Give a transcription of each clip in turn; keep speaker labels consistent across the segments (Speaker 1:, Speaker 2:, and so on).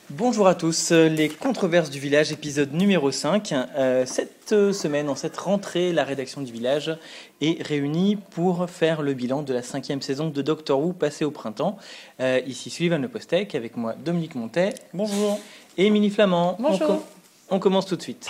Speaker 1: Bonjour à tous, les controverses du village, épisode numéro 5. Cette semaine, en cette rentrée, la rédaction du village est réunie pour faire le bilan de la 5e saison de Doctor Who passée au printemps. Ici Sullivan Le Postec, avec moi Dominique Montet.
Speaker 2: Bonjour.
Speaker 1: Et Émilie Flamand.
Speaker 3: Bonjour.
Speaker 1: On commence tout de suite.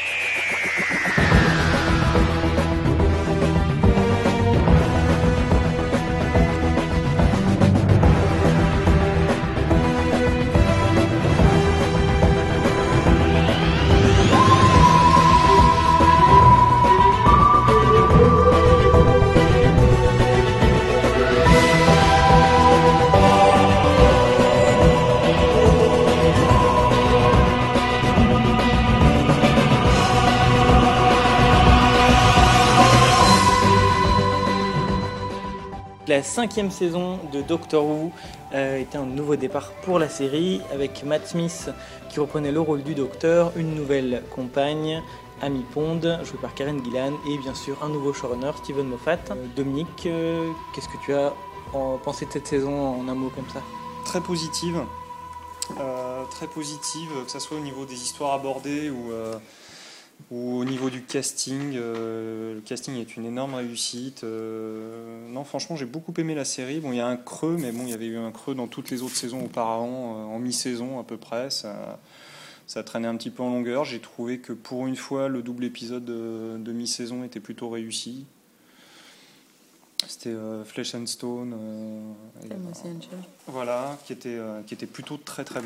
Speaker 1: La 5e saison de Doctor Who était un nouveau départ pour la série, avec Matt Smith qui reprenait le rôle du Docteur, une nouvelle compagne, Amy Pond, jouée par Karen Gillan, et bien sûr un nouveau showrunner, Steven Moffat. Dominique, qu'est-ce que tu as pensé de cette saison en un mot comme ça ?
Speaker 2: Très positive, que ce soit au niveau des histoires abordées ou au niveau du casting. Le casting est une énorme réussite. Non, franchement, j'ai beaucoup aimé la série. Bon, il y a un creux, mais bon, il y avait eu un creux dans toutes les autres saisons auparavant, en mi-saison à peu près. Ça traînait un petit peu en longueur. J'ai trouvé que pour une fois, le double épisode de mi-saison était plutôt réussi. C'était Flesh and Stone, voilà, qui était plutôt très très bon.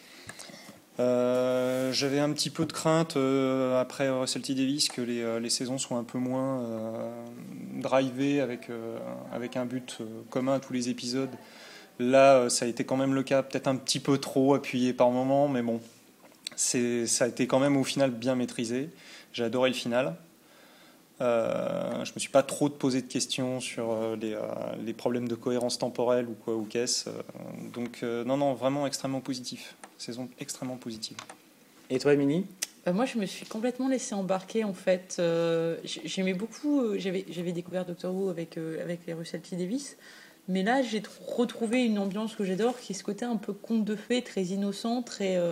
Speaker 2: J'avais un petit peu de crainte après Russell T Davies que les saisons soient un peu moins drivées avec un but commun à tous les épisodes. Là, ça a été quand même le cas, peut-être un petit peu trop appuyé par moments, mais bon, ça a été quand même au final bien maîtrisé. J'ai adoré le final. Je me suis pas trop posé de questions sur les problèmes de cohérence temporelle ou qu'est-ce. Donc non, vraiment extrêmement positif. Saison extrêmement positive.
Speaker 1: Et toi, Émilie ?
Speaker 3: Moi, je me suis complètement laissée embarquer en fait. J'aimais beaucoup. J'avais découvert Doctor Who avec les Russell T Davies, mais là, j'ai retrouvé une ambiance que j'adore, qui est ce côté un peu conte de fées, très innocent,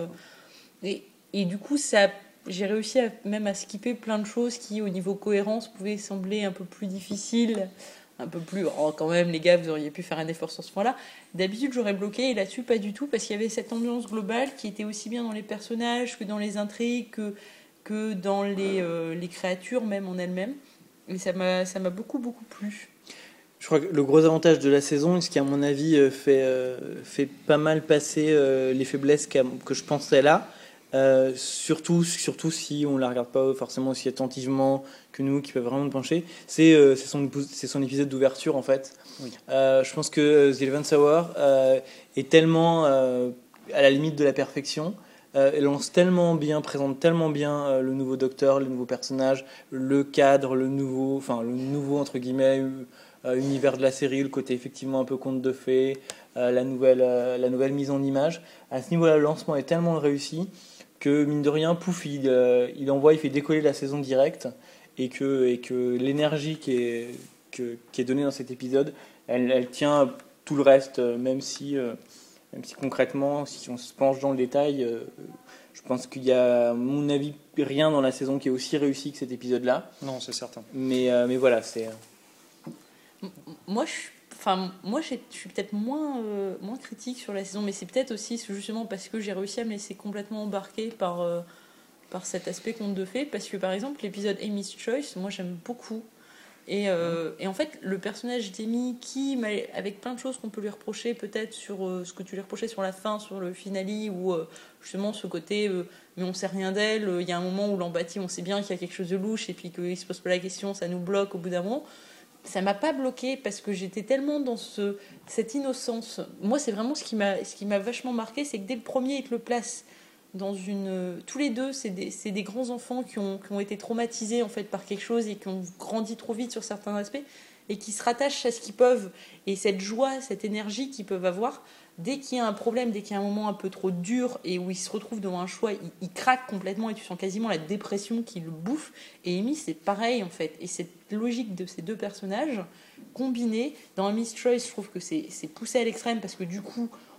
Speaker 3: et du coup, j'ai réussi même à skipper plein de choses qui, au niveau cohérence, pouvaient sembler un peu plus difficiles. Un peu plus, quand même, les gars, vous auriez pu faire un effort sur ce point-là. D'habitude, j'aurais bloqué, et là-dessus, pas du tout, parce qu'il y avait cette ambiance globale qui était aussi bien dans les personnages que dans les intrigues, que dans les créatures, même en elles-mêmes. Et ça m'a beaucoup, beaucoup plu.
Speaker 1: Je crois que le gros avantage de la saison, ce qui à mon avis fait pas mal passer les faiblesses que je pensais là, surtout si on la regarde pas forcément aussi attentivement que nous, qui peuvent vraiment nous pencher, c'est son épisode d'ouverture en fait.
Speaker 2: Oui.
Speaker 1: Je pense que The 11th Hour est tellement à la limite de la perfection. Elle lance tellement bien, présente tellement bien le nouveau Docteur, le nouveau personnage, le cadre, le nouveau entre guillemets univers de la série, le côté effectivement un peu conte de fées, la nouvelle mise en image. À ce niveau-là, le lancement est tellement réussi que mine de rien, pouf, il fait décoller la saison directe, et que l'énergie qui est donnée dans cet épisode, elle tient tout le reste, même si concrètement, si on se penche dans le détail, je pense qu'il y a, à mon avis, rien dans la saison qui est aussi réussi que cet épisode-là.
Speaker 2: Non, c'est certain.
Speaker 1: Mais voilà, c'est...
Speaker 3: Moi, je suis peut-être moins critique sur la saison, mais c'est peut-être aussi justement parce que j'ai réussi à me laisser complètement embarquer par cet aspect conte de fées. Parce que par exemple, l'épisode Amy's Choice, moi j'aime beaucoup. Et en fait, le personnage d'Amy, avec plein de choses qu'on peut lui reprocher, peut-être sur ce que tu lui reprochais sur la fin, sur le finale, ou justement ce côté, mais on sait rien d'elle. Il y a un moment où l'empathie, on sait bien qu'il y a quelque chose de louche, et puis qu'il se pose pas la question, ça nous bloque au bout d'un moment. Ça m'a pas bloqué parce que j'étais tellement dans cette innocence. Moi, c'est vraiment ce qui m'a vachement marqué, c'est que dès le premier, il te le place dans tous les deux, c'est des grands enfants qui ont été traumatisés en fait par quelque chose et qui ont grandi trop vite sur certains aspects et qui se rattachent à ce qu'ils peuvent, et cette joie, cette énergie qu'ils peuvent avoir, dès qu'il y a un problème, dès qu'il y a un moment un peu trop dur et où ils se retrouvent devant un choix, ils craquent complètement et tu sens quasiment la dépression qui le bouffe. Et Amy, c'est pareil en fait. Et cette logique de ces deux personnages combinés, dans Amy's Choice, je trouve que c'est poussé à l'extrême parce que du coup,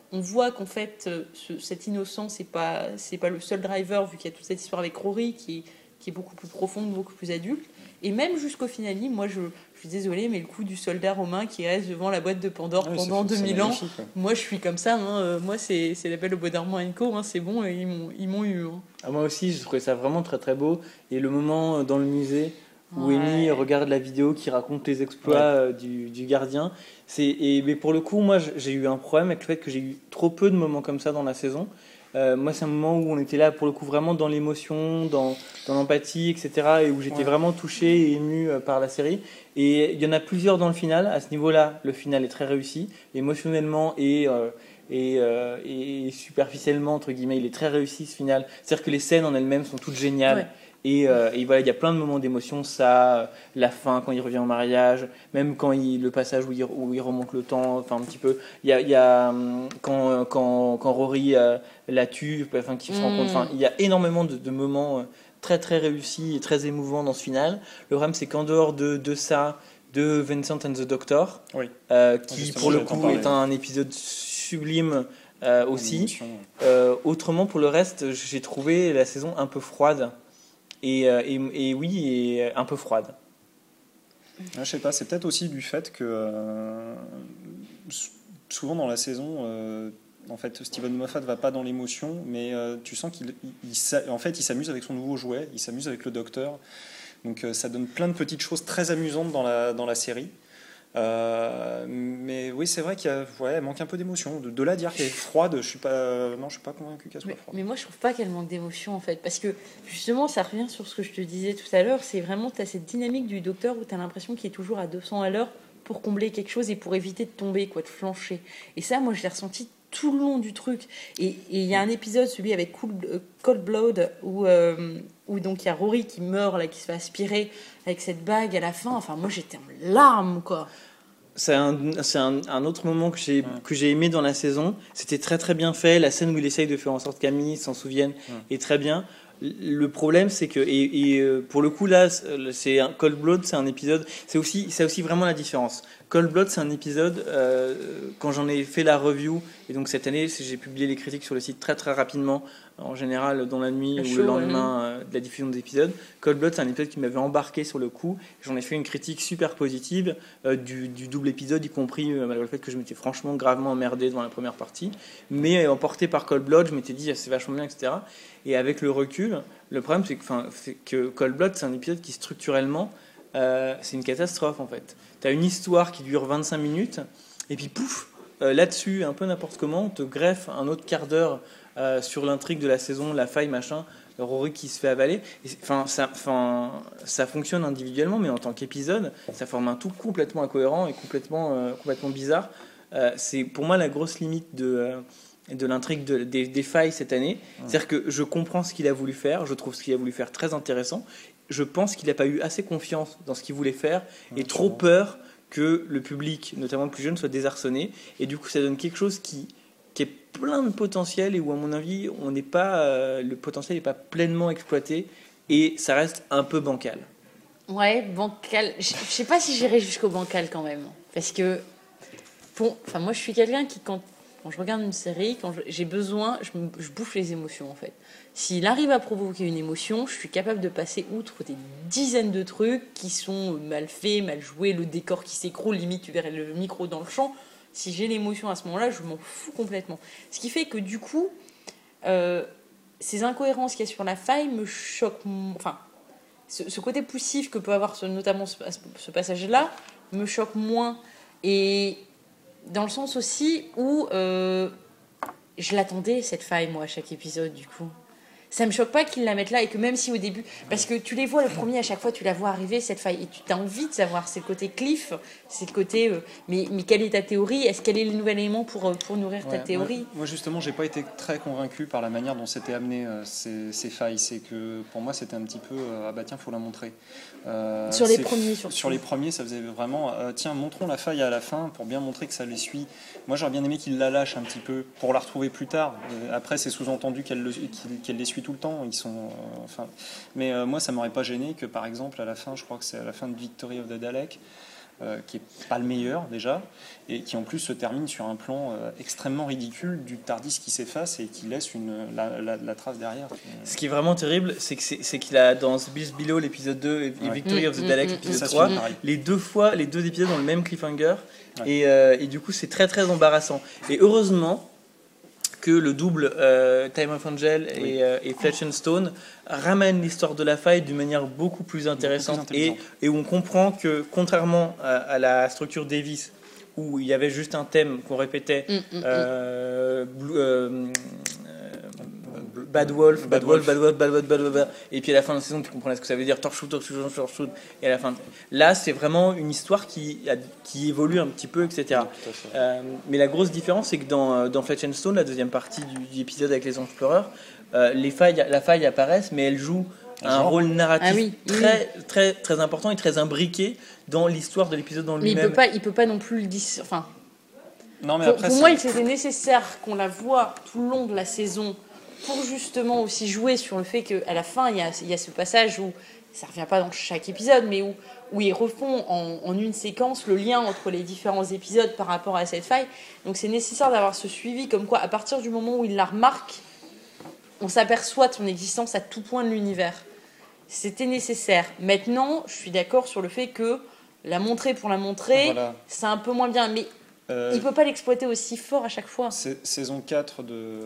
Speaker 3: on voit qu'en fait, cette innocence, c'est pas le seul driver, vu qu'il y a toute cette histoire avec Rory qui est beaucoup plus profonde, beaucoup plus adulte. Et même jusqu'au finale, moi, je suis désolée, mais le coup du soldat romain qui reste devant la boîte de Pandore pendant 2000 ans, moi, je suis comme ça. Moi, c'est la Belle au bois dormant & Co. C'est bon, et ils m'ont eu.
Speaker 1: Ah, moi aussi, je trouvais ça vraiment très très beau. Et le moment dans le musée où Amy regarde la vidéo qui raconte les exploits du gardien. Mais pour le coup, moi, j'ai eu un problème avec le fait que j'ai eu trop peu de moments comme ça dans la saison. Moi, c'est un moment où on était là, pour le coup, vraiment dans l'émotion, dans l'empathie, etc. Et où j'étais vraiment touché et ému par la série. Et il y en a plusieurs dans le final. À ce niveau-là, le final est très réussi. Émotionnellement et superficiellement, entre guillemets, il est très réussi, ce final. C'est-à-dire que les scènes en elles-mêmes sont toutes géniales. Ouais. Et voilà, il y a plein de moments d'émotion, la fin quand il revient au mariage, même quand le passage où il remonte le temps, enfin un petit peu. Il y a quand Rory la tue, enfin qui se rend compte. Enfin, il y a énormément de moments très très réussis et très émouvants dans ce final. Le problème, c'est qu'en dehors de ça, de Vincent and the Doctor, qui pour le coup est un épisode sublime aussi. Autrement, pour le reste, j'ai trouvé la saison un peu froide. Et un peu froide.
Speaker 2: Je sais pas, c'est peut-être aussi du fait que souvent dans la saison, en fait, Steven Moffat va pas dans l'émotion, mais tu sens qu'il s'amuse avec son nouveau jouet, il s'amuse avec le Docteur. Donc ça donne plein de petites choses très amusantes dans la série. Mais oui, c'est vrai qu'il manque un peu d'émotion. De là à dire qu'elle est froide, je suis pas convaincu qu'elle soit froide.
Speaker 3: Mais moi, je trouve pas qu'elle manque d'émotion en fait, parce que justement, ça revient sur ce que je te disais tout à l'heure. C'est vraiment, tu as cette dynamique du Docteur où tu as l'impression qu'il est toujours à 200 à l'heure pour combler quelque chose et pour éviter de tomber, de flancher. Et ça, moi, je l'ai ressenti tout le long du truc. Et il y a un épisode, celui avec Cold Blood, où donc il y a Rory qui meurt, là, qui se fait aspirer avec cette bague à la fin. Enfin, moi, j'étais en larmes, quoi.
Speaker 1: C'est un autre moment que j'ai aimé dans la saison. C'était très très bien fait. La scène où il essaye de faire en sorte qu'Amy s'en souvienne est très bien. Le problème, c'est que pour le coup là, Cold Blood, c'est un épisode. C'est aussi vraiment la différence. Cold Blood, c'est un épisode. Quand j'en ai fait la review, et donc cette année, j'ai publié les critiques sur le site très très rapidement, en général dans la nuit ou le lendemain de la diffusion des épisodes. Cold Blood, c'est un épisode qui m'avait embarqué sur le coup. J'en ai fait une critique super positive du double épisode, y compris malgré le fait que je m'étais franchement gravement emmerdé devant la première partie. Mais emporté par Cold Blood, je m'étais dit c'est vachement bien, etc. Et avec le recul, le problème c'est que Cold Blood, c'est un épisode qui structurellement c'est une catastrophe en fait. T'as une histoire qui dure 25 minutes et puis pouf, là-dessus, un peu n'importe comment, on te greffe un autre quart d'heure sur l'intrigue de la saison, la faille, machin, Rory qui se fait avaler. Ça fonctionne individuellement, mais en tant qu'épisode, ça forme un tout complètement incohérent et complètement bizarre. C'est pour moi la grosse limite de l'intrigue des failles cette année. C'est-à-dire que je comprends ce qu'il a voulu faire, je trouve ce qu'il a voulu faire très intéressant. Je pense qu'il n'a pas eu assez confiance dans ce qu'il voulait faire et trop peur que le public, notamment le plus jeune, soit désarçonné. Et du coup, ça donne quelque chose qui est plein de potentiel et où, à mon avis, le potentiel n'est pas pleinement exploité et ça reste un peu bancal.
Speaker 3: Ouais, bancal. Je sais pas si j'irai jusqu'au bancal quand même. Parce que, moi, je suis quelqu'un qui, quand je regarde une série, quand j'ai besoin, je bouffe les émotions en fait. S'il arrive à provoquer une émotion, je suis capable de passer outre des dizaines de trucs qui sont mal faits, mal joués, le décor qui s'écroule, limite tu verrais le micro dans le champ. Si j'ai l'émotion à ce moment-là, je m'en fous complètement. Ce qui fait que du coup, ces incohérences qu'il y a sur la faille me choquent. Enfin, ce côté poussif que peut avoir notamment ce passage-là me choque moins. Et dans le sens aussi où je l'attendais, cette faille, moi, à chaque épisode, du coup. Ça me choque pas qu'ils la mettent là et que même si au début... Parce que tu les vois, le premier, à chaque fois, tu la vois arriver, cette faille. Et tu as envie de savoir, c'est le côté Cliff, c'est le côté... mais quelle est ta théorie ? Est-ce quel est le nouvel élément pour nourrir ta théorie ?
Speaker 2: Moi, justement, j'ai pas été très convaincu par la manière dont c'était amené ces failles. C'est que, pour moi, c'était un petit peu... ah bah tiens, faut la montrer.
Speaker 3: Sur les premiers, surtout.
Speaker 2: Sur les premiers, ça faisait vraiment... tiens, montrons la faille à la fin pour bien montrer que ça les suit. Moi, j'aurais bien aimé qu'ils la lâchent un petit peu pour la retrouver plus tard. Après, c'est sous-entendu qu'elle les suit tout le temps. Ils sont... mais moi, ça m'aurait pas gêné que, par exemple, à la fin, je crois que c'est à la fin de Victory of the Dalek, qui est pas le meilleur déjà, et qui en plus se termine sur un plan extrêmement ridicule du TARDIS qui s'efface et qui laisse la trace derrière.
Speaker 1: Ce qui est vraiment terrible, c'est qu'il a dans The Beast Below l'épisode 2 et Victory of the Daleks l'épisode 3, les deux épisodes ont le même cliffhanger, et du coup c'est très très embarrassant. Et heureusement que le double Time of Angel et Fletch and Stone ramène l'histoire de la faille d'une manière beaucoup plus intéressante, et où on comprend que contrairement à la structure Davis où il y avait juste un thème qu'on répétait, Bad Wolf, et puis à la fin de la saison tu comprenais ce que ça veut dire, Torchwood, et à la fin là c'est vraiment une histoire qui évolue un petit peu, etc. Mais la grosse différence c'est que dans Fletch and Stone, la deuxième partie du épisode avec les anges pleureurs, la faille apparaissent, mais elle joue un rôle narratif très très important et très imbriqué dans l'histoire de l'épisode en lui-même.
Speaker 3: Mais il peut pas non plus le dire. Enfin,
Speaker 2: non, mais
Speaker 3: pour moi, il était nécessaire qu'on la voie tout le long de la saison pour justement aussi jouer sur le fait qu'à la fin, il y a ce passage où ça revient pas dans chaque épisode, mais où ils refont en une séquence le lien entre les différents épisodes par rapport à cette faille. Donc c'est nécessaire d'avoir ce suivi, comme quoi à partir du moment où il la remarque, on s'aperçoit de son existence à tout point de l'univers. C'était nécessaire. Maintenant, je suis d'accord sur le fait que la montrer pour la montrer, c'est un peu moins bien, mais il peut pas l'exploiter aussi fort à chaque fois.
Speaker 2: Saison 4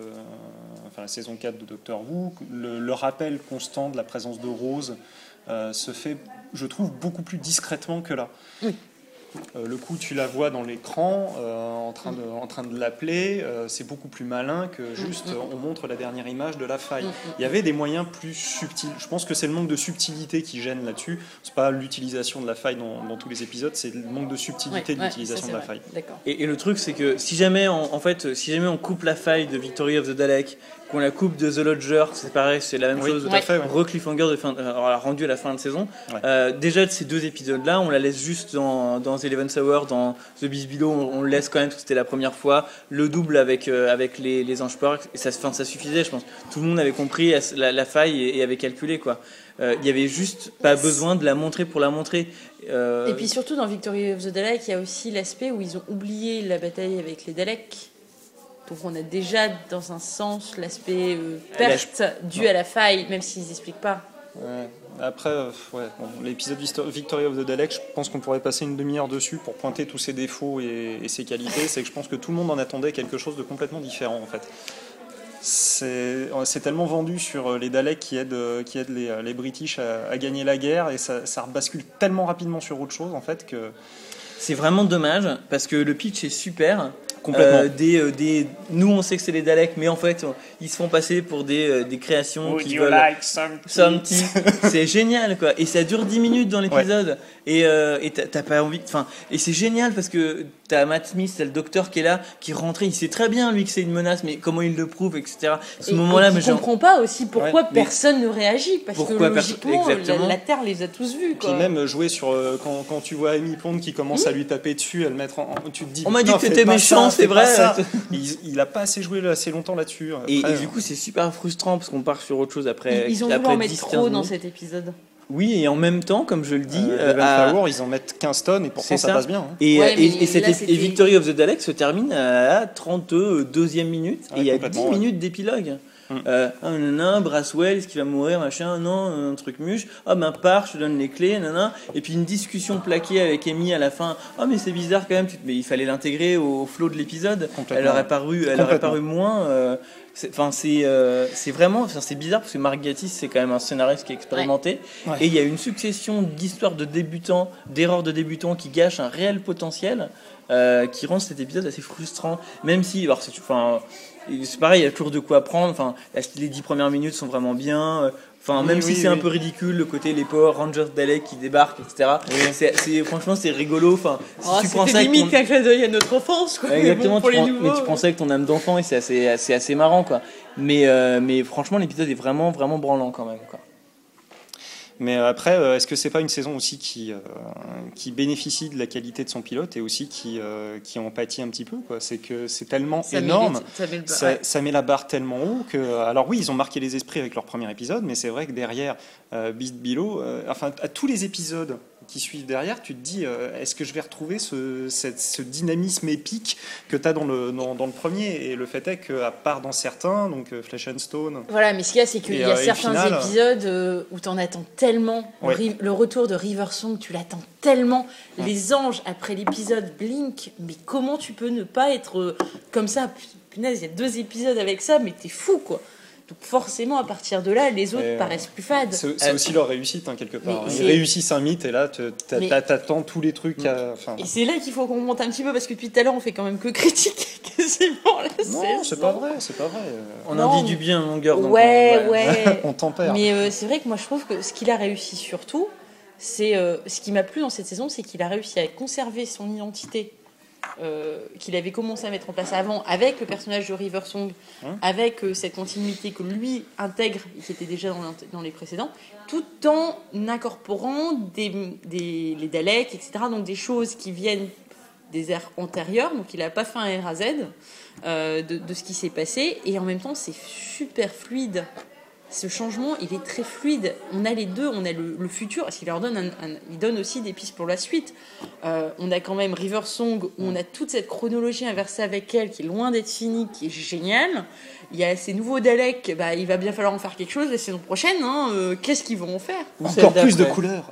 Speaker 2: la saison 4 de Doctor Who, le rappel constant de la présence de Rose se fait, je trouve, beaucoup plus discrètement que là.
Speaker 3: Oui.
Speaker 2: Le coup, tu la vois dans l'écran en train de l'appeler, c'est beaucoup plus malin que juste on montre la dernière image de la faille. Il y avait des moyens plus subtils. Je pense que c'est le manque de subtilité qui gêne là-dessus. C'est pas l'utilisation de la faille dans tous les épisodes, c'est le manque de subtilité de l'utilisation de la faille.
Speaker 1: Et le truc, c'est que si jamais on coupe la faille de Victory of the Dalek, qu'on la coupe de The Lodger, c'est pareil, c'est la même chose. Re-cliffhanger rendu à la fin de saison. Déjà de ces deux épisodes-là, on la laisse juste dans The 11th Hour, dans The Beast Below, on le laisse quand même parce que c'était la première fois. Le double avec les anges pleureurs, et ça suffisait, je pense. Tout le monde avait compris la faille et avait calculé, quoi. Il y avait juste pas besoin de la montrer pour la montrer.
Speaker 3: Et puis surtout dans Victory of the Dalek, il y a aussi l'aspect où ils ont oublié la bataille avec les Daleks. Donc on a déjà dans un sens l'aspect perte due à la faille, même s'ils n'expliquent pas.
Speaker 2: Après, l'épisode Victory of the Dalek, je pense qu'on pourrait passer une demi-heure dessus pour pointer tous ses défauts et ses qualités. C'est que je pense que tout le monde en attendait quelque chose de complètement différent, en fait. C'est tellement vendu sur les Daleks qui aident les British à gagner la guerre, et ça rebascule tellement rapidement sur autre chose, en fait, que...
Speaker 1: C'est vraiment dommage, parce que le pitch est super.
Speaker 2: Complètement.
Speaker 1: Nous on sait que c'est les Daleks, mais en fait ils se font passer pour des créations qui veulent some tea. C'est génial, quoi, et ça dure 10 minutes dans l'épisode, et t'as pas envie, et c'est génial parce que t'as Matt Smith, t'as le docteur qui est là, qui rentre, il sait très bien lui que c'est une menace, mais comment il le prouve, etc.
Speaker 3: Je comprends pas aussi pourquoi personne ne réagit, parce que logiquement la Terre les a tous vus, quoi.
Speaker 2: Puis même jouer sur quand tu vois Amy Pond qui commence à lui taper dessus, à le mettre tu te dis,
Speaker 1: on m'a dit que t'étais méchant, c'est vrai.
Speaker 2: Il a pas assez joué assez longtemps là-dessus.
Speaker 1: Et du coup c'est super frustrant parce qu'on part sur autre chose après.
Speaker 3: Ils ont voulu en mettre trop dans cet épisode.
Speaker 1: Oui, et en même temps, comme je le dis,
Speaker 2: ils en mettent 15 tonnes et pourtant ça passe bien. Hein.
Speaker 1: Et Victory of the Dalek se termine à la 32e minute, et il y a 10 minutes d'épilogue. Braswell, est-ce qu'il va mourir, machin, non, un truc muche, pars, je te donne les clés, et puis une discussion plaquée avec Amy à la fin, mais c'est bizarre quand même, mais il fallait l'intégrer au flow de l'épisode, elle aurait paru moins, c'est vraiment, c'est bizarre parce que Mark Gatiss c'est quand même un scénariste qui est expérimenté, et il y a une succession d'histoires de débutants, d'erreurs de débutants qui gâchent un réel potentiel, qui rend cet épisode assez frustrant, même si, c'est pareil, il y a toujours de quoi apprendre. Les 10 premières minutes sont vraiment bien. Même si c'est un peu ridicule, le côté les Power Rangers Dalek qui débarquent, etc. Franchement, c'est rigolo.
Speaker 3: C'était limite qu'un clin d'œil à notre enfance, quoi.
Speaker 1: Exactement. Mais tu pensais avec ton âme d'enfant, et c'est assez marrant, quoi. Mais franchement, l'épisode est vraiment, vraiment branlant quand même, quoi.
Speaker 2: Mais après, est-ce que c'est pas une saison aussi qui bénéficie de la qualité de son pilote et aussi qui en pâtit un petit peu, quoi. C'est que c'est tellement énorme, ça met la barre tellement haut que... Alors oui, ils ont marqué les esprits avec leur premier épisode, mais c'est vrai que derrière Beast Below, enfin à tous les épisodes qui suivent derrière, tu te dis est-ce que je vais retrouver ce dynamisme épique que tu as dans le premier. Et le fait est qu'à part dans certains, donc Flesh and Stone...
Speaker 3: Voilà, mais ce qu'il y a, c'est qu'il y a certains épisodes où tu en attends tellement. Ouais. Le retour de River Song, tu l'attends tellement. Ouais. Les anges, après l'épisode Blink, mais comment tu peux ne pas être comme ça? Punaise, il y a 2 épisodes avec ça, mais t'es fou, quoi. Donc forcément, à partir de là, les autres paraissent plus fades.
Speaker 2: C'est aussi leur réussite, hein, quelque part. Ils réussissent un mythe et là, t'attends tous les trucs.
Speaker 3: Et c'est là qu'il faut qu'on monte un petit peu, parce que depuis tout à l'heure, on fait quand même que critiquer quasiment la saison.
Speaker 2: Non, c'est pas vrai.
Speaker 1: On en dit du bien en longueur. Donc
Speaker 3: ouais.
Speaker 2: On tempère.
Speaker 3: Mais c'est vrai que moi, je trouve que ce qu'il a réussi surtout, c'est ce qui m'a plu dans cette saison, c'est qu'il a réussi à conserver son identité. Qu'il avait commencé à mettre en place avant avec le personnage de River Song, avec cette continuité que lui intègre et qui était déjà dans les précédents, tout en incorporant les Daleks, etc. Donc des choses qui viennent des ères antérieures. Donc il n'a pas fait un R à Z de ce qui s'est passé, et en même temps c'est super fluide. Ce changement, il est très fluide. On a les deux, on a le futur, parce qu'il leur donne il donne aussi des pistes pour la suite. On a quand même River Song, où on a toute cette chronologie inversée avec elle, qui est loin d'être finie, qui est géniale. Il y a ces nouveaux Daleks, il va bien falloir en faire quelque chose la saison prochaine. Qu'est-ce qu'ils vont en faire?
Speaker 2: Encore plus de couleurs.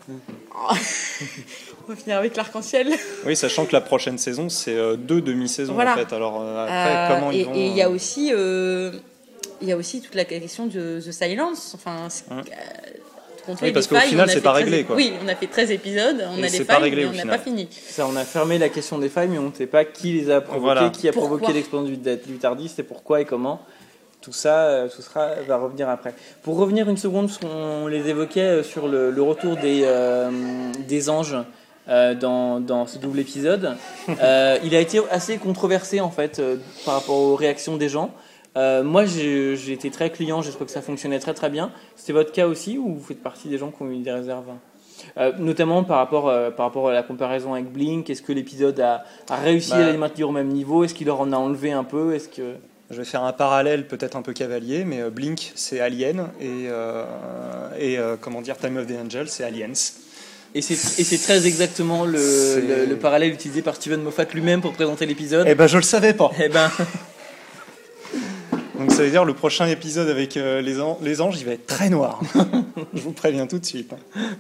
Speaker 3: On va finir avec l'arc-en-ciel.
Speaker 2: Oui, sachant que la prochaine saison, c'est 2 demi-saisons, en fait. Alors après, comment ils vont...
Speaker 3: Et il y a aussi... Il y a aussi toute la question de The Silence. Enfin,
Speaker 2: oui, parce qu'au final, c'est pas réglé, quoi.
Speaker 3: Oui, on a fait 13 épisodes, on a les failles, mais on n'a pas fini.
Speaker 1: Ça, on a fermé la question des failles, mais on ne sait pas qui les a provoquées, qui a provoqué l'explosion du TARDIS, et pourquoi et comment. Tout ça, va revenir après. Pour revenir une seconde, on les évoquait sur le retour des anges dans ce double épisode. Il a été assez controversé, en fait, par rapport aux réactions des gens. Moi, j'ai été très client, j'ai trouvé que ça fonctionnait très très bien. C'était votre cas aussi, ou vous faites partie des gens qui ont eu des réserves notamment par rapport à la comparaison avec Blink? Est-ce que l'épisode a réussi à les maintenir au même niveau? Est-ce qu'il leur en a enlevé un peu?
Speaker 2: Je vais faire un parallèle peut-être un peu cavalier, mais Blink, c'est Alien, et Time of the Angel, c'est Aliens.
Speaker 1: Et c'est très exactement le parallèle utilisé par Steven Moffat lui-même pour présenter l'épisode.
Speaker 2: Eh ben, je le savais pas.
Speaker 1: Eh ben...
Speaker 2: Donc ça veut dire le prochain épisode avec les anges, il va être très noir. Je vous préviens tout de suite.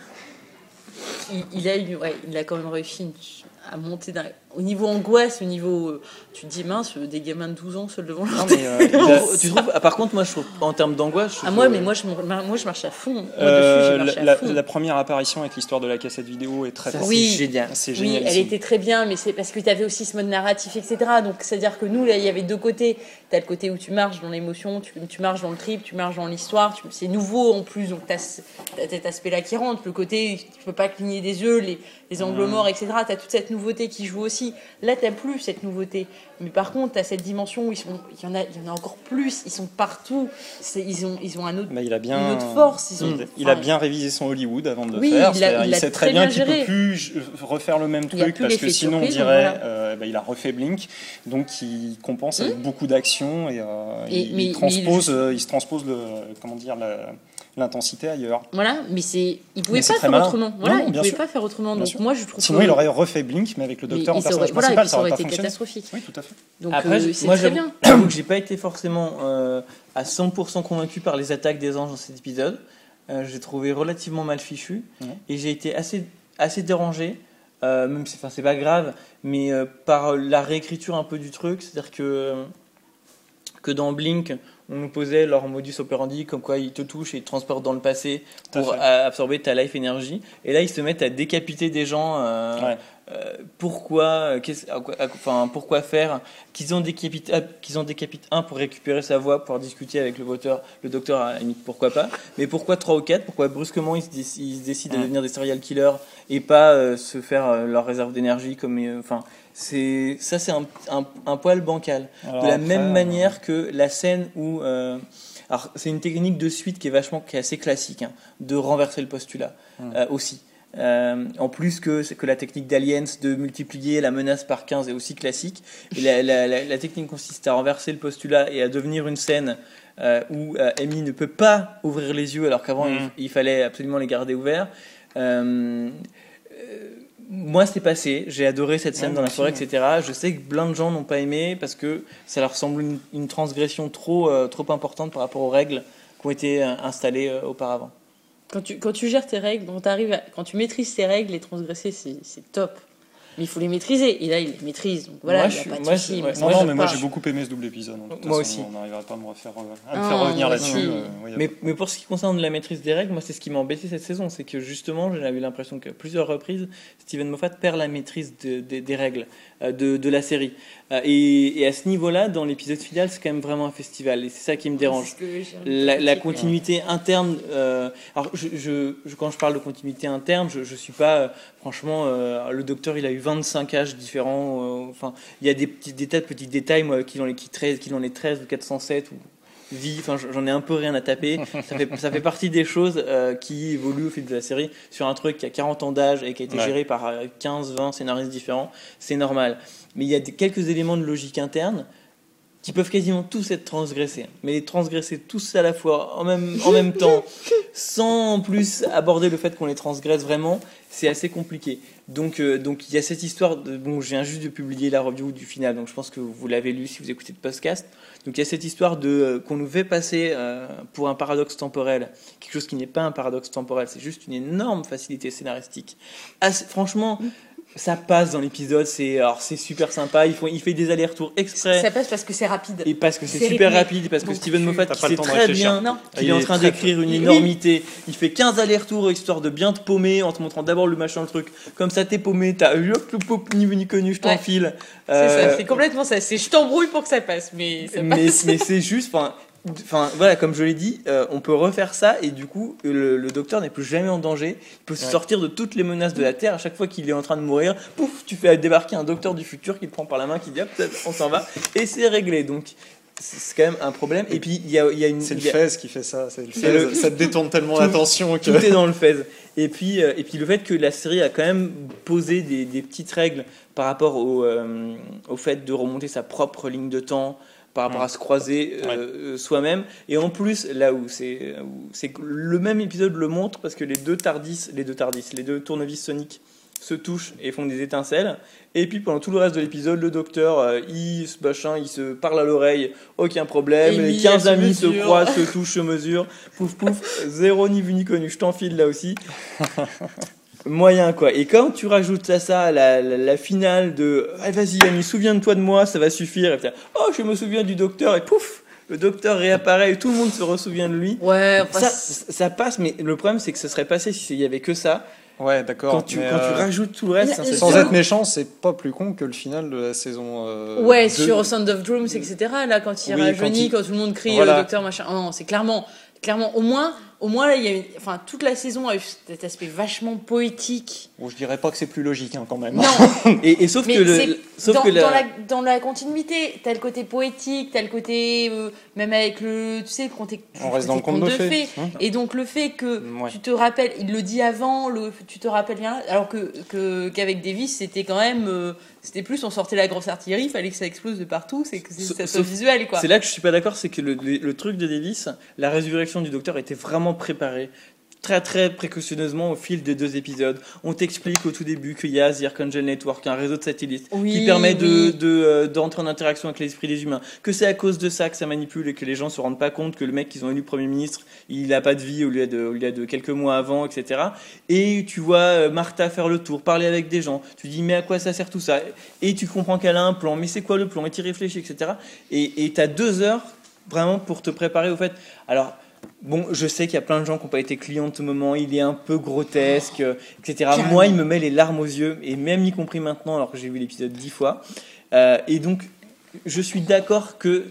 Speaker 3: Il a quand même réussi à monter au niveau angoisse, au niveau... tu te dis, mince, des gamins de 12 ans seuls devant leur
Speaker 1: tu trouves, par contre, moi, je trouve, en termes d'angoisse...
Speaker 3: moi, je marche à fond.
Speaker 2: La première apparition avec l'histoire de la cassette vidéo est très forte.
Speaker 3: Oui,
Speaker 2: c'est génial.
Speaker 3: Oui, elle était très bien, mais c'est parce que tu avais aussi ce mode narratif, etc. Donc, c'est-à-dire que nous, là, il y avait 2 côtés. Tu as le côté où tu marches dans l'émotion, tu marches dans le trip, tu marches dans l'histoire. C'est nouveau en plus, donc tu as cet aspect-là qui rentre. Le côté, tu peux pas cligner des yeux, les angles morts, etc. Tu as toute cette nouveauté qui joue aussi. Là, tu n'as plus cette nouveauté. Mais par contre, tu as cette dimension où il y en a encore plus. Ils sont partout. Ils ont une autre force.
Speaker 2: Il a bien révisé son Hollywood avant de le faire. Il sait très bien qu'il ne peut plus refaire le même truc, parce que sinon on dirait il a refait Blink. Donc il compense avec beaucoup d'action et il se transpose l'intensité ailleurs.
Speaker 3: Voilà, mais il pouvait pas faire autrement. Voilà, il pouvait pas faire autrement. Donc moi je trouve.
Speaker 2: Sinon il aurait refait Blink, mais avec le docteur en personnage principal, ça aurait été
Speaker 3: catastrophique.
Speaker 2: Oui, tout à fait.
Speaker 3: Donc
Speaker 1: après,
Speaker 3: c'est
Speaker 1: moi
Speaker 3: très bien.
Speaker 1: J'avoue que j'ai pas été forcément à 100% convaincu par les attaques des anges dans cet épisode. J'ai trouvé relativement mal fichu et j'ai été assez dérangé. Même si c'est pas grave, mais par la réécriture un peu du truc, c'est-à-dire que dans Blink, on nous posait leur modus operandi, comme quoi ils te touchent et ils te transportent dans le passé pour absorber ta life énergie. Et là, ils se mettent à décapiter des gens. Pourquoi faire qu'ils en décapitent un pour récupérer sa voix, pour discuter avec le docteur à la limite, pourquoi pas, mais pourquoi 3 ou 4, pourquoi brusquement ils se décident de devenir des serial killers et pas se faire leur réserve d'énergie comme c'est un poil bancal. Alors de la même manière que la scène où Alors c'est une technique de suite qui est assez classique, hein, de renverser le postulat aussi. En plus que la technique d'Aliens de multiplier la menace par 15 est aussi classique. Et la technique consiste à renverser le postulat et à devenir une scène où Amy ne peut pas ouvrir les yeux alors qu'avant il fallait absolument les garder ouverts. Moi c'est passé, j'ai adoré cette scène dans la forêt, etc. Je sais que plein de gens n'ont pas aimé parce que ça leur semble une transgression trop importante par rapport aux règles qui ont été installées auparavant.
Speaker 3: Quand tu gères tes règles, quand tu maîtrises tes règles, les transgresser, c'est top. Mais il faut les maîtriser. Et là, il les maîtrise. Donc voilà, il n'y a pas de souci.
Speaker 2: Moi, j'ai beaucoup aimé ce double épisode.
Speaker 1: Moi aussi.
Speaker 2: On n'arrivera pas à me faire revenir là-dessus.
Speaker 1: Mais pour ce qui concerne la maîtrise des règles, moi, c'est ce qui m'a embêté cette saison. C'est que justement, j'avais l'impression qu'à plusieurs reprises, Steven Moffat perd la maîtrise des règles de la série. Et à ce niveau-là, dans l'épisode final, c'est quand même vraiment un festival. Et c'est ça qui me dérange. La continuité interne. Alors, quand je parle de continuité interne, je suis pas. Franchement, le docteur, il a eu 25 âges différents. Enfin, il y a des tas de petits détails, moi, qu'il en est 13 ou 407 ou vie. Enfin, j'en ai un peu rien à taper. Ça fait partie des choses qui évoluent au fil de la série. Sur un truc qui a 40 ans d'âge et qui a été géré par 15-20 scénaristes différents, c'est normal. Mais il y a quelques éléments de logique interne qui peuvent quasiment tous être transgressés. Mais les transgresser tous à la fois, en même temps, sans en plus aborder le fait qu'on les transgresse vraiment, c'est assez compliqué. Donc il y a cette histoire, je viens juste de publier la review du final, donc je pense que vous l'avez lu si vous écoutez le podcast. Donc il y a cette histoire qu'on nous fait passer pour un paradoxe temporel, quelque chose qui n'est pas un paradoxe temporel, c'est juste une énorme facilité scénaristique. Franchement... Ça passe dans l'épisode, c'est super sympa. Il fait des allers-retours exprès.
Speaker 3: Ça passe parce que c'est rapide.
Speaker 1: Et parce que c'est super rapide, parce que Steven Moffat qui sait très bien qu'il est en train d'écrire une énormité. Il fait 15 allers-retours histoire de bien te paumer en te montrant d'abord le machin, le truc. Comme ça t'es paumé, t'as ni vu ni connu, je t'enfile.
Speaker 3: C'est ça, c'est complètement ça. C'est je t'embrouille pour que ça passe, mais ça passe.
Speaker 1: Mais c'est juste, voilà, comme je l'ai dit, on peut refaire ça et du coup, le docteur n'est plus jamais en danger. Il peut se sortir de toutes les menaces de la Terre. À chaque fois qu'il est en train de mourir, pouf, tu fais débarquer un docteur du futur qui le prend par la main, qui dit hop, on s'en va et c'est réglé. Donc c'est quand même un problème. Et puis il y a une.
Speaker 2: C'est le Fez qui fait ça. Ça te détourne tellement l'attention que.
Speaker 1: Tout est dans le Fez. Et puis le fait que la série a quand même posé des petites règles par rapport au fait de remonter sa propre ligne de temps, par rapport à se croiser soi-même. Et en plus, là où c'est que le même épisode le montre, parce que les deux tournevis soniques se touchent et font des étincelles. Et puis pendant tout le reste de l'épisode, le docteur, il se parle à l'oreille, aucun problème. Les 15 amis se croisent, se touchent, se mesurent. Pouf, pouf, zéro ni vu ni connu. Je t'enfile là aussi. Moyen quoi. Et quand tu rajoutes à ça la finale de vas-y Ami, souviens-toi de moi, ça va suffire. Et puis, je me souviens du docteur et pouf, le docteur réapparaît et tout le monde se ressouvient de lui.
Speaker 3: Ouais,
Speaker 1: ça passe, mais le problème c'est que ça serait passé s'il y avait que ça.
Speaker 2: Ouais, d'accord.
Speaker 1: Quand tu rajoutes tout le reste,
Speaker 2: sans être méchant, c'est pas plus con que le final de la saison.
Speaker 3: Sur Sound of Drums, etc. Là, quand il rajeunit, quand tout le monde crie docteur machin. Oh, non, c'est clairement, au moins là, toute la saison a eu cet aspect vachement poétique.
Speaker 2: Bon, je dirais pas que c'est plus logique quand même.
Speaker 3: Non.
Speaker 1: et sauf
Speaker 3: mais
Speaker 1: que
Speaker 3: dans la continuité, t'as le côté poétique, t'as le côté même avec le côté.
Speaker 2: On reste dans le conte de fées.
Speaker 3: Et donc le fait que tu te rappelles, il le dit avant, tu te rappelles bien, alors qu'avec Davis c'était quand même. C'était plus, on sortait la grosse artillerie, il fallait que ça explose de partout, c'est que ça soit visuel, quoi.
Speaker 1: C'est là que je suis pas d'accord, c'est que le truc de Davis, la résurrection du docteur était vraiment préparée très très précautionneusement au fil des 2 épisodes. On t'explique au tout début qu'il y a The Archangel Network, un réseau de satellites qui permet d'entrer en interaction avec l'esprit des humains, que c'est à cause de ça que ça manipule et que les gens se rendent pas compte que le mec qu'ils ont élu Premier ministre, il a pas de vie au lieu de quelques mois avant, etc. Et tu vois Martha faire le tour, parler avec des gens, tu dis mais à quoi ça sert tout ça, et tu comprends qu'elle a un plan, mais c'est quoi le plan, et tu y réfléchis, etc. Et t'as 2 heures vraiment pour te préparer au fait. Alors bon, je sais qu'il y a plein de gens qui n'ont pas été clients de ce moment, il est un peu grotesque, etc. Moi, il me met les larmes aux yeux, et même y compris maintenant, alors que j'ai vu l'épisode 10 fois. Et donc, je suis d'accord que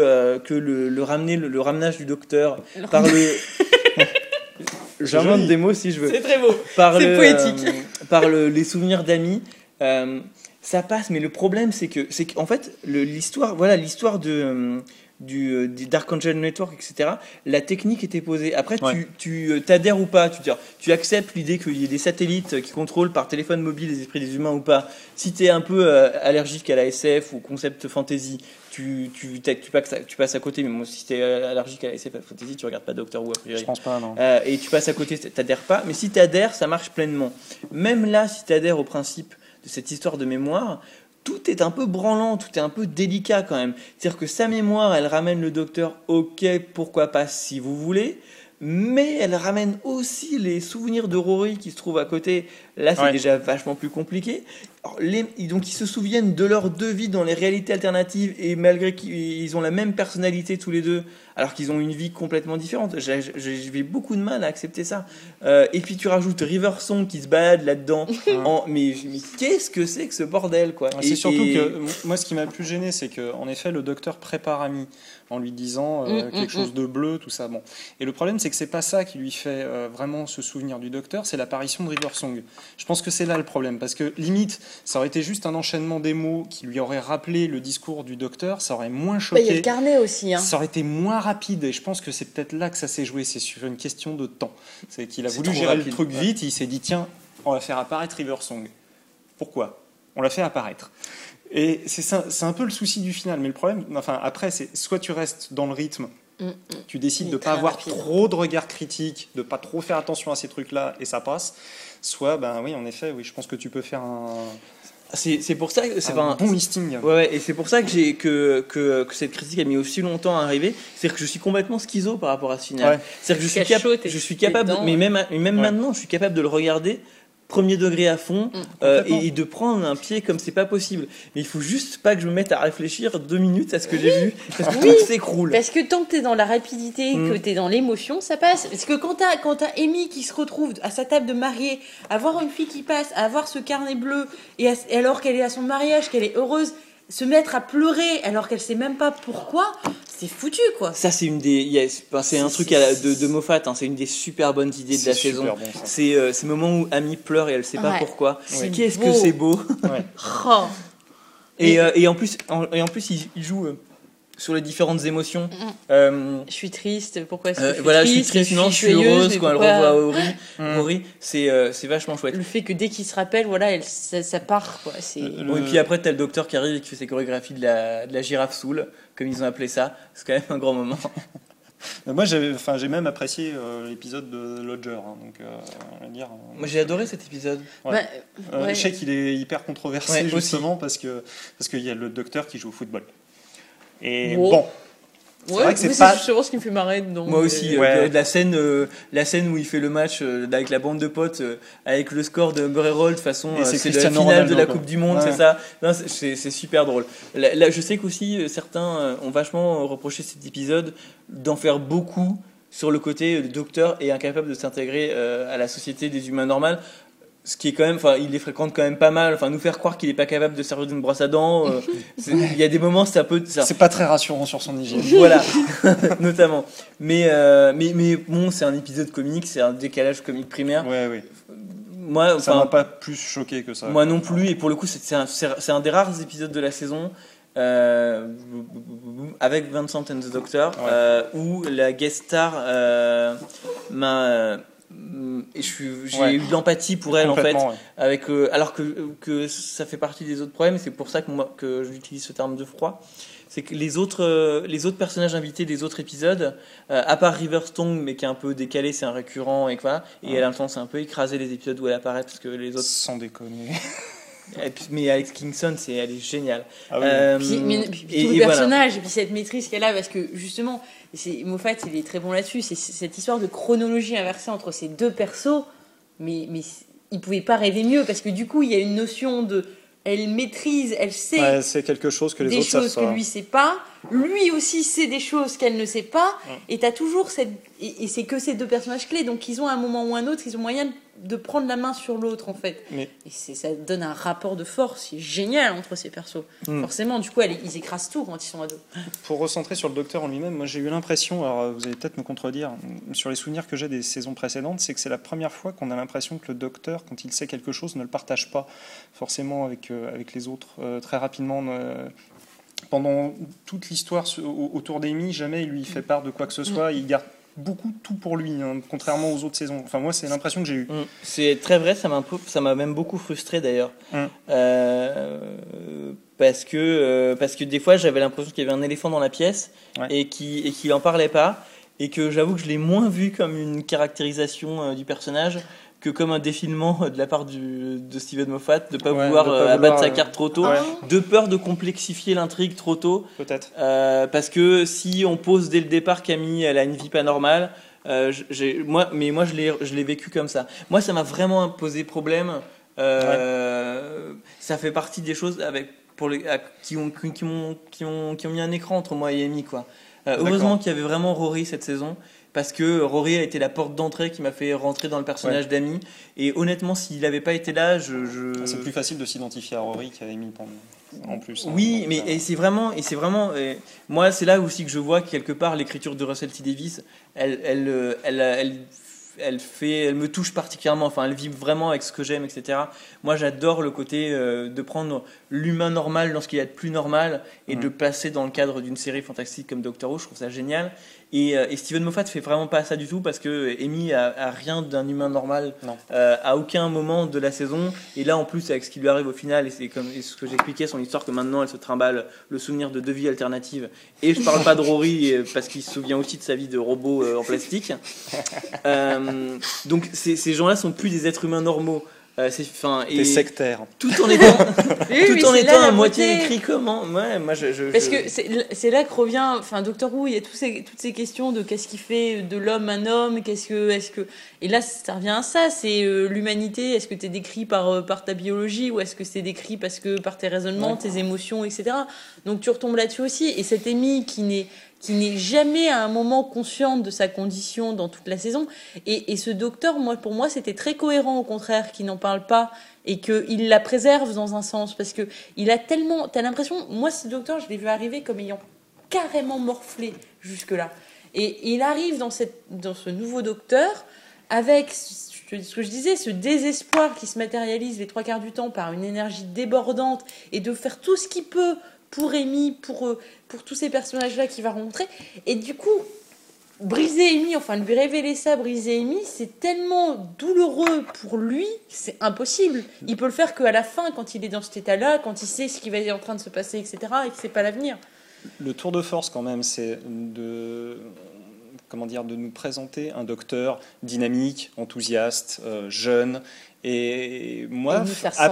Speaker 1: le ramenage du docteur par le... J'invente des mots si je veux.
Speaker 3: C'est très beau, c'est poétique.
Speaker 1: Par les souvenirs d'amis, ça passe, mais le problème, c'est qu'en fait, l'histoire du Dark Angel Network, etc., la technique était posée. Après, tu t'adhères ou pas, tu acceptes l'idée qu'il y ait des satellites qui contrôlent par téléphone mobile les esprits des humains ou pas. Si tu es un peu allergique à la SF ou au concept fantasy, tu passes à côté. Mais moi, si tu es allergique à la SF et à la fantasy, tu regardes pas Doctor Who a priori.
Speaker 2: Je pense pas, non.
Speaker 1: Et tu passes à côté, t'adhères pas. Mais si tu adhères, ça marche pleinement. Même là, si tu adhères au principe de cette histoire de mémoire, tout est un peu branlant, tout est un peu délicat quand même. C'est-à-dire que sa mémoire, elle ramène le docteur, ok, pourquoi pas si vous voulez, mais elle ramène aussi les souvenirs de Rory qui se trouvent à côté. Là, c'est déjà vachement plus compliqué. Alors, donc, ils se souviennent de leurs deux vies dans les réalités alternatives, et malgré qu'ils ont la même personnalité tous les deux, alors qu'ils ont une vie complètement différente. J'ai beaucoup de mal à accepter ça. Et puis tu rajoutes River Song qui se balade là-dedans. Mais qu'est-ce que c'est que ce bordel, quoi.
Speaker 2: C'est surtout que moi, ce qui m'a le plus gêné, c'est qu'en effet, le docteur prépare Amy en lui disant quelque chose de bleu, tout ça. Bon. Et le problème, c'est que c'est pas ça qui lui fait vraiment se souvenir du docteur, c'est l'apparition de River Song. Je pense que c'est là le problème, parce que limite, ça aurait été juste un enchaînement des mots qui lui aurait rappelé le discours du docteur, ça aurait moins choqué.
Speaker 3: Il y a le carnet aussi.
Speaker 2: Ça aurait été moins rapide, et je pense que c'est peut-être là que ça s'est joué, c'est sur une question de temps. C'est qu'il a voulu gérer le truc vite, et il s'est dit, tiens, on va faire apparaître River Song. Pourquoi ? On l'a fait apparaître. Et c'est un peu le souci du final, mais le problème, après, c'est soit tu restes dans le rythme, tu décides de ne pas avoir trop de regard critique, de ne pas trop faire attention à ces trucs-là, et ça passe. Soit, oui, en effet, je pense que tu peux faire
Speaker 1: c'est pour ça que c'est
Speaker 2: un bon listing.
Speaker 1: Ouais, et c'est pour ça que cette critique a mis aussi longtemps à arriver. C'est-à-dire que je suis complètement schizo par rapport à ce final.
Speaker 2: Ouais.
Speaker 1: C'est-à-dire que je suis capable, mais même maintenant, je suis capable de le regarder premier degré à fond et de prendre un pied comme c'est pas possible. Mais il faut juste pas que je me mette à réfléchir 2 minutes à ce que j'ai vu, parce que tout s'écroule.
Speaker 3: Parce que tant que t'es dans la rapidité, que t'es dans l'émotion, ça passe. Parce que quand t'as Amy qui se retrouve à sa table de mariée, à voir une fille qui passe, à avoir ce carnet bleu, et alors qu'elle est à son mariage, qu'elle est heureuse, se mettre à pleurer alors qu'elle sait même pas pourquoi, c'est foutu, quoi.
Speaker 1: Ça, c'est c'est un truc de Moffat, c'est une des super bonnes idées de la saison.
Speaker 2: Bon,
Speaker 1: c'est ce moment où Amy pleure et elle sait pas pourquoi. Qu'est-ce
Speaker 3: beau.
Speaker 1: que c'est beau.
Speaker 3: Oh.
Speaker 1: Et en plus il joue sur les différentes émotions.
Speaker 3: Je suis triste, pourquoi est-ce que
Speaker 1: je suis triste, non, je suis heureuse quand elle revoit Rory. C'est vachement chouette.
Speaker 3: Le fait que dès qu'il se rappelle, ça part, quoi.
Speaker 1: Et puis après, t'as le docteur qui arrive et qui fait ses chorégraphies de la girafe saoule, comme ils ont appelé ça. C'est quand même un grand moment.
Speaker 2: Moi, j'ai même apprécié l'épisode de Lodger. Donc, on va dire,
Speaker 1: moi, j'ai adoré cet épisode.
Speaker 2: Je sais qu'il est hyper controversé, justement, parce qu'il y a le docteur qui joue au football. Et bon, c'est vrai que c'est pas
Speaker 3: justement ce qui me fait marrer. Donc,
Speaker 1: moi aussi, la scène où il fait le match avec la bande de potes, avec le score de Murray Roll, de toute façon, c'est la finale de la Coupe du Monde, c'est ça. Non, c'est super drôle. Là, je sais qu'aussi certains ont vachement reproché cet épisode d'en faire beaucoup sur le côté le docteur est incapable de s'intégrer à la société des humains normaux. Ce qui est quand même, il les fréquente quand même pas mal. Nous faire croire qu'il est pas capable de servir d'une brosse à dents, il y a des moments, c'est un peu.
Speaker 2: C'est pas très rassurant sur son hygiène.
Speaker 1: Voilà, notamment. Mais bon, c'est un épisode comique, c'est un décalage comique primaire.
Speaker 2: Ouais.
Speaker 1: Moi,
Speaker 2: ça m'a pas plus choqué que ça.
Speaker 1: Moi non plus, et pour le coup, c'est un des rares épisodes de la saison. Avec Vincent and the Doctor, où la guest star j'ai eu de l'empathie pour elle en fait, avec alors que ça fait partie des autres problèmes. C'est pour ça que j'utilise ce terme de froid. C'est que les autres personnages invités des autres épisodes, à part River Song, mais qui est un peu décalé, c'est un récurrent et voilà. Et elle a tendance à un peu écraser les épisodes où elle apparaît parce que les autres.
Speaker 2: Sans déconner.
Speaker 1: Mais Alex Kingston, elle est géniale.
Speaker 3: Puis tout le personnage, et puis cette maîtrise qu'elle a, parce que justement, Moffat, il est très bon là-dessus. C'est cette histoire de chronologie inversée entre ces deux persos, mais il pouvait pas rêver mieux, parce que du coup, il y a une notion de, elle maîtrise, elle sait.
Speaker 2: C'est quelque chose que les autres savent pas.
Speaker 3: Des choses que lui sait pas. Lui aussi sait des choses qu'elle ne sait pas. Et t'as toujours cette, et c'est que ces deux personnages clés, donc ils ont à un moment ou un autre, ils ont moyen de prendre la main sur l'autre en fait. Et ça donne un rapport de force génial entre ces persos. Forcément, du coup, ils écrasent tout quand ils sont à deux.
Speaker 2: Pour recentrer sur le docteur en lui-même, moi j'ai eu l'impression, alors vous allez peut-être me contredire, sur les souvenirs que j'ai des saisons précédentes, c'est que c'est la première fois qu'on a l'impression que le docteur, quand il sait quelque chose, ne le partage pas forcément avec les autres très rapidement. pendant toute l'histoire autour d'Amy, jamais il lui fait part de quoi que ce soit. Il garde beaucoup tout pour lui, contrairement aux autres saisons. Enfin, moi, c'est l'impression que j'ai eue.
Speaker 1: C'est très vrai, ça m'a même beaucoup frustré d'ailleurs. Parce que des fois, j'avais l'impression qu'il y avait un éléphant dans la pièce et qu'il en parlait pas. Et que j'avoue que je l'ai moins vu comme une caractérisation du personnage que comme un défilement de la part de Steven Moffat de ne pas vouloir abattre sa carte trop tôt, de peur de complexifier l'intrigue trop tôt.
Speaker 2: Peut-être.
Speaker 1: Parce que si on pose dès le départ qu'Amy elle a une vie pas normale, moi je l'ai vécu comme ça. Moi ça m'a vraiment posé problème. Ça fait partie des choses qui ont mis un écran entre moi et Amy, quoi. Heureusement qu'il y avait vraiment Rory cette saison, parce que Rory a été la porte d'entrée qui m'a fait rentrer dans le personnage d'Amy. Et honnêtement, s'il n'avait pas été là,
Speaker 2: c'est plus facile de s'identifier à Rory qu'à Amy en plus.
Speaker 1: Oui, mais et c'est vraiment, moi c'est là aussi que je vois que quelque part l'écriture de Russell T Davies, elle me touche particulièrement. Enfin, elle vibre vraiment avec ce que j'aime, etc. Moi, j'adore le côté de prendre l'humain normal dans ce qu'il y a de plus normal et de le placer dans le cadre d'une série fantastique comme Doctor Who. Je trouve ça génial. Et Steven Moffat fait vraiment pas ça du tout, parce que Amy a rien d'un humain normal à aucun moment de la saison. Et là, en plus, avec ce qui lui arrive au final, et ce que j'expliquais, son histoire que maintenant elle se trimballe le souvenir de 2 vies alternatives. Et je parle pas de Rory parce qu'il se souvient aussi de sa vie de robot en plastique. Donc ces gens-là sont plus des êtres humains normaux.
Speaker 2: Des sectaires.
Speaker 1: Tout en étant à moitié écrit comment.
Speaker 3: Parce que c'est là que revient. Enfin, Doctor Who, il y a toutes ces questions de qu'est-ce qui fait de l'homme un homme, et là ça revient à ça. C'est l'humanité. Est-ce que tu es décrit par ta biologie, ou est-ce que c'est décrit par tes raisonnements, tes émotions, etc. Donc tu retombes là-dessus aussi. Et cette Amy qui n'est jamais à un moment consciente de sa condition dans toute la saison. Et ce docteur, pour moi, c'était très cohérent, au contraire, qu'il n'en parle pas et qu'il la préserve dans un sens. Parce que il a tellement... T'as l'impression... Moi, ce docteur, je l'ai vu arriver comme ayant carrément morflé jusque-là. Et il arrive dans ce nouveau docteur avec... Ce que je disais, ce désespoir qui se matérialise les 3 quarts du temps par une énergie débordante, et de faire tout ce qu'il peut pour Amy, pour tous ces personnages-là qu'il va rencontrer. Et du coup, briser Amy, enfin lui révéler ça, briser Amy, c'est tellement douloureux pour lui, c'est impossible. Il peut le faire qu'à la fin, quand il est dans cet état-là, quand il sait ce qui va être en train de se passer, etc., et que c'est pas l'avenir.
Speaker 2: Le tour de force, quand même, c'est de nous présenter un docteur dynamique, enthousiaste, jeune. Et moi,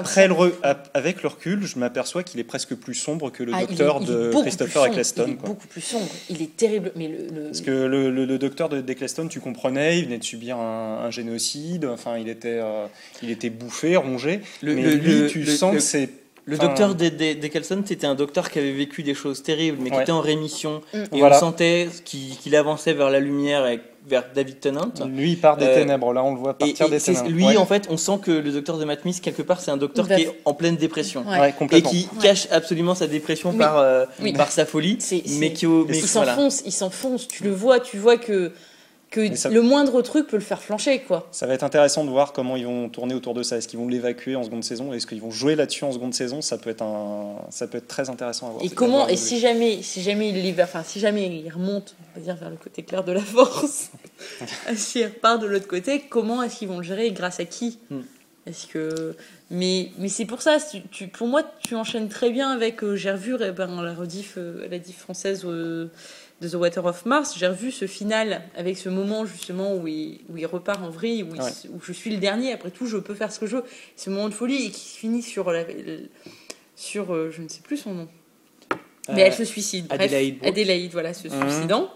Speaker 2: avec le recul, je m'aperçois qu'il est presque plus sombre que le docteur de Christopher Eccleston.
Speaker 3: Il est beaucoup plus sombre. Il est terrible. Mais
Speaker 2: Parce que le docteur d'Eccleston, tu comprenais, il venait de subir un génocide. Enfin, il était bouffé, rongé. Tu sens que c'est...
Speaker 1: Le docteur d'Eccleston, c'était un docteur qui avait vécu des choses terribles, mais qui était en rémission. Et
Speaker 2: voilà.
Speaker 1: On sentait qu'il avançait vers la lumière et vers David Tennant.
Speaker 2: Lui, il part des ténèbres. Là, on le voit partir des ténèbres.
Speaker 1: Lui, en fait, on sent que le docteur de Matt Smith, quelque part, c'est un docteur qui est en pleine dépression. Et qui cache absolument sa dépression par sa folie.
Speaker 3: Il s'enfonce. Tu le vois, que le moindre truc peut le faire flancher, quoi.
Speaker 2: Ça va être intéressant de voir comment ils vont tourner autour de ça. Est-ce qu'ils vont l'évacuer en seconde saison? Est-ce qu'ils vont jouer là-dessus en seconde saison? Ça peut être très intéressant à voir.
Speaker 3: Et si jamais il remonte, on va dire, vers le côté clair de la force, s'il repart de l'autre côté, comment est-ce qu'ils vont le gérer et grâce à qui? Mais c'est pour ça, pour moi, tu enchaînes très bien avec... j'ai revu la rediff française de The Water of Mars. J'ai revu ce final avec ce moment justement où il repart en vrille, où je suis le dernier, après tout je peux faire ce que je veux, ce moment de folie, et qui finit sur je ne sais plus son nom, mais elle se suicide. Adélaïde, voilà, se suicidant.